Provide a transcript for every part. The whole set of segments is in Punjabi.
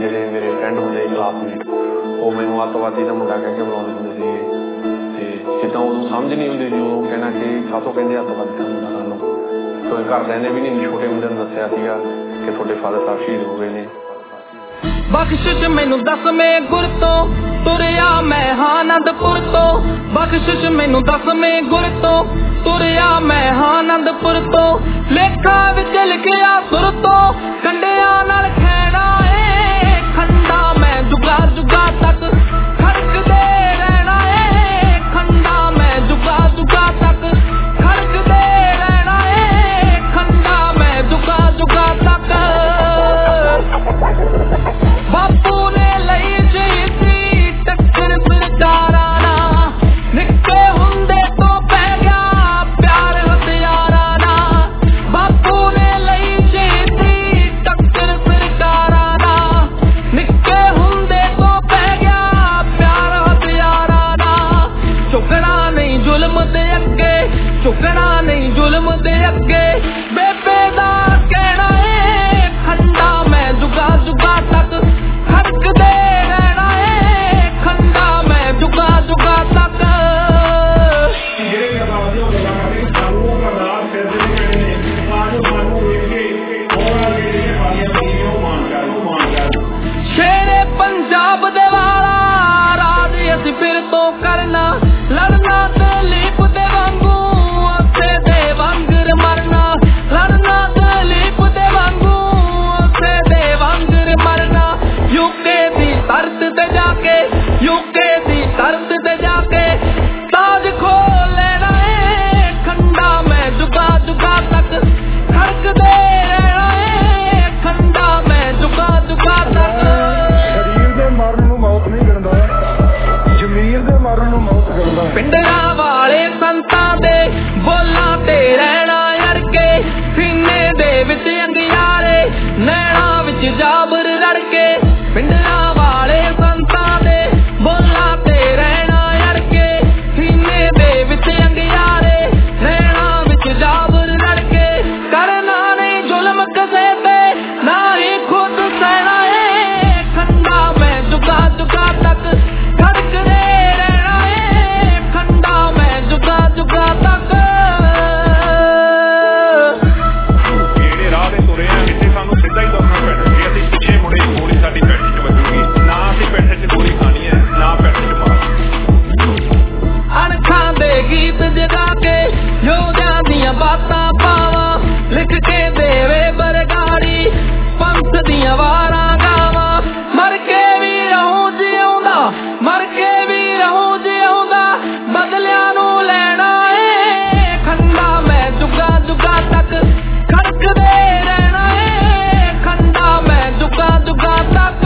ਜਿਹੜੇ ਮੇਰੇ ਫਰੈਂਡ ਹੁੰਦੇ ਕਲਾਸਮੇਟ ਉਹ ਮੈਨੂੰ ਅੱਤਵਾਦੀ ਦਾ ਮੁੰਡਾ ਕਹਿ ਕੇ ਬੁਲਾਉਂਦੇ ਹੁੰਦੇ ਸੀਗੇ ਤੇ ਜਿੱਦਾਂ ਉਦੋਂ ਸਮਝ ਨਹੀਂ ਹੁੰਦੀ ਸੀ ਉਦੋਂ ਕਹਿਣਾ ਕਿ ਕਾਹਤੋਂ ਕਹਿੰਦੇ ਅੱਤਵਾਦੀ ਦਾ ਮੁੰਡਾ ਸਾਨੂੰ ਕਿਉਂਕਿ ਘਰਦਿਆਂ ਨੇ ਵੀ ਨਹੀਂ ਛੋਟੇ ਹੁੰਦੇ ਨੂੰ ਦੱਸਿਆ ਸੀਗਾ ਕਿ ਤੁਹਾਡੇ ਫਾਦਰ ਸਾਹਿਬ ਸ਼ਹੀਦ ਹੋ ਗਏ ਨੇ। ਬਖਸ਼ਿਸ਼ ਮੈਨੂੰ ਦਸਵੇਂ ਗੁਰ ਤੋਂ ਤੁਰਿਆ ਮੈਂ ਹਾਂ ਆਨੰਦਪੁਰ ਤੋਂ ਬਖਸ਼ਿਸ਼ ਮੈਨੂੰ ਦਸਵੇਂ ਗੁਰ ਤੋਂ ਤੁਰਿਆ ਮੈਂ ਹਾਂ ਆਨੰਦਪੁਰ ਤੋਂ ਲੇਖਾਂ ਵਿੱਚ ਲਿਖਿਆ ਸੁਰ ਤੋਂ ਕੰਡਿਆਂ ਨਾਲ ਖੈਣਾ ਏ ਖੰਡਾ ਮੈਂ ਜੁਗਾ ਜੁਗਾ ਤੱਕ ਖੜਕਦੇ ਰਹਿਣਾ ਏ ਖੰਡਾ ਮੈਂ ਜੁਗਾ ਜੁਗਾ ਤੱਕ ਖੜਕਦੇ ਰਹਿਣਾ ਏ ਖੰਡਾ ਮੈਂ ਜੁਗਾ ਜੁਗਾ ਤੱਕ। ਬਾਪੂ ਨੇ ਲਈ ਸ਼ਹੀਦੀ ਟੱਕਰ ਸਰਕਾਰਾਂ ਨਾਲ ਨਿੱਕੇ ਹੁੰਦੇ ਤੋਂ ਪੈ ਗਿਆ ਪਿਆਰ ਹਥਿਆਰਾਂ ਨਾਲ ਬਾਪੂ ਨੇ ਲਈ ਸ਼ਹੀਦੀ ਟੱਕਰ ਸਰਕਾਰਾਂ ਨਾਲ ਨਿੱਕੇ ਹੁੰਦੇ ਤੋਂ ਪੈ ਗਿਆ ਪਿਆਰ ਹਥਿਆਰਾਂ ਨਾਲ। ਝੁਕਣਾ ਨਹੀਂ ਜ਼ੁਲਮ ਦੇ ਅੱਗੇ ਝੁਕਣਾ ਨਹੀਂ ਜ਼ੁਲਮ ਦੇ ਅੱਗੇ ਬੇਬੇ ਦਾ ਕਹਿਣਾ ਏ ਖੰਡਾ ਮੈਂ ਜੁਗਾ ਜੁਗਾ ਤੱਕ ਖੜਕਦੇ ਰਹਿਣਾ ਏ ਖੰਡਾ ਮੈਂ ਜੁਗਾ ਜੁਗਾ ਤੱਕ। ਸ਼ੇਰੇ ਪੰਜਾਬ ਦੇ ਵਾਲਾ ਰਾਜ ਅਸੀਂ ਫਿਰ ਤੋਂ ਕਰਨਾ ਲੜਨਾ ਦਲੀਪ ਦੇ ਵਾਂਗੂ ਉਸੇ ਦੇ ਵਾਂਗਰ ਮਰਨਾ ਲੜਨਾ ਦਲੀਪ ਦੇ ਵਾਂਗੂ ਉਸੇ ਦੇ ਵਾਂਗਰ ਮਰਨਾ। ਯੂਕੇ ਦੀ ਧਰਤ ਤੇ ਜਾ ਕੇ ਯੂਕੇ ਦੀ ਧਰਤ ਤੇ ਜਾ ਕੇ ਤਾਜ ਖੋਲ ਲੈਣਾ ਏ ਖੰਡਾ ਮੈਂ ਜੁਗਾ ਜੁਗਾ ਤੱਕ ਖੜਕਦੇ ਰਹਿਣਾ ਏ ਖੰਡਾ ਮੈਂ ਜੁਗਾ ਜੁਗਾ ਤੱਕ। ਸਰੀਰ ਦੇ ਮਰਨ ਨੂੰ ਮੌਤ ਨਹੀਂ ਗਿਣਦਾ ਜ਼ਮੀਰ ਦੇ ਮਰਨ ਨੂੰ ਮੌਤ ਗਿਣਦਾ। ਪਿੰਡਾਂ ਵਾਲੇ ਸੰਤਾਂ ਦੇ ਬੋਲਾਂ ਤੇ ਰਹਿਣਾ ਯਾਰ ਕੇ ਸੀਨੇ ਦੇ ਵਿੱਚ ਅੰਗਿਆਰੇ ਨੈਣਾ ਵਿੱਚ ਜਾਬਰ ਰੜ ਕੇ ਪਿੰਡਾਂ ਵਾਲੇ ਸੰਤਾਂ ਦੇ ਬੋਲਾਂ ਤੇ ਰਹਿਣਾ ਯਾਰ ਕੇ ਸੀਨੇ ਦੇ ਵਿੱਚ ਅੰਗਿਆਰੇ ਨੈਣਾ ਵਿੱਚ ਜਾਬਰ ਰੜ ਕੇ ਕਰਨਾ ਨਹੀਂ ਜ਼ੁਲਮ ਕਿਸੇ ਤੇ ਨਾ ਹੀ ਖੁਦ ਸਹਿਣਾ ਏ ਖੰਡਾ ਮੈਂ ਜੁਗਾ ਜੁਗਾ ਤੱਕ ਖੜਕਦੇ ਰਹਿਣਾ ਏ ਖੰਡਾ ਮੈਂ ਜੁਗਾ ਜੁਗਾ ਤੱਕ। ਜਿਹੜੇ ਰਾਹ ਦੇ ਤੁਰੇ ਆ ਇੱਥੇ ਸਾਨੂੰ ਸਿੱਧਾ ਹੀ ਤੁਰਨਾ ਪੈਣਾ ਜੇ ਅਸੀਂ ਪਿੱਛੇ ਮੁੜੇ ਗੋਲੀ ਸਾਡੀ ਪੈਸੇ 'ਚ ਵੱਜੂਗੀ ਨਾ ਅਸੀਂ ਪੈਸੇ 'ਚ ਗੋਲੀ ਖਾਣੀ ਹੈ ਨਾ ਪੈਸੇ 'ਚ ਮਾਰ। ਅਣਖਾਂ ਦੇ ਗੀਤ ਜਗਾ ਕੇ ਯੋਧਿਆਂ ਦੀਆਂ ਬਾਤਾਂ ਪਾਵਾਂ ਲਿਖ ਕੇ ਦੇਵੇ ਬਰਗਾੜੀ ਪੰਥ ਦੀਆਂ ਵਾਰਾਂ ਗਾਵਾਂ ਮਰ ਕੇ ਵੀ ਰਹੂੰ ਜਿਉਂਦਾ ਮਰ ਕੇ ਵੀ ਰਹੂੰ ਜਿਉਂਦਾ ਬਦਲਿਆਂ ਨੂੰ ਲੈਣਾ ਏ ਖੰਡਾ ਮੈਂ ਜੁਗਾ ਜੁਗਾ ਤੱਕ ਖੜਕਦੇ ਰਹਿਣਾ ਏ ਖੰਡਾ ਮੈਂ ਜੁਗਾ ਜੁਗਾ ਤੱਕ।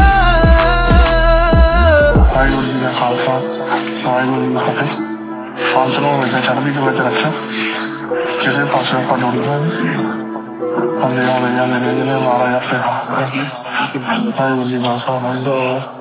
ਵਾਹਿਗੁਰੂ ਜੀ ਦਾ ਖਾਲਸਾ ਵਾਹਿਗੁਰੂ ਜੀ ਕੀ ਫਤਿਹ। ਪੰਜ ਨੂੰ ਹਮੇਸ਼ਾ ਚੜ੍ਹਦੀ ਕਲਾ ਵਿੱਚ ਰੱਖਿਆ ਕਿਸੇ ਪਾਸੇ ਆਪਾਂ ਡੁੱਲਣਾ ਨਹੀਂ ਬੰਦੇ ਆਉਣੇ ਜਾਂਦੇ ਨੇ ਜਿਹਨੇ ਮਾਰਾ ਜਾਂ ਪਿਆ ਵਾਹਿਗੁਰੂ ਜੀ ਦਾ ਖਾਲਸਾ।